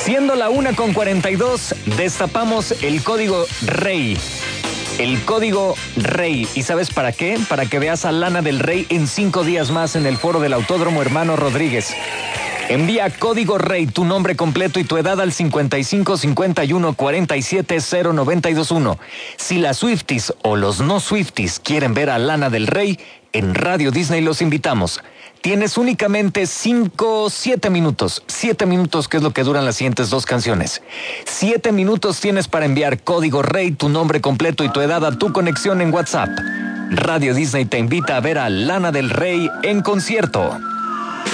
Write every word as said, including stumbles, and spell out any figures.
Siendo la una con cuarenta y dos, destapamos el código REY. El código REY. ¿Y sabes para qué? Para que veas a Lana del Rey en cinco días más en el foro del Autódromo Hermano Rodríguez. Envía código REY, tu nombre completo y tu edad al cincuenta y cinco cincuenta y uno cuarenta y siete cero noventa y dos uno. Si las Swifties o los no Swifties quieren ver a Lana del Rey, en Radio Disney los invitamos. Tienes únicamente cinco, siete minutos. Siete minutos, que es lo que duran las siguientes dos canciones. Siete minutos tienes para enviar código REY, tu nombre completo y tu edad a tu conexión en WhatsApp. Radio Disney te invita a ver a Lana del Rey en concierto.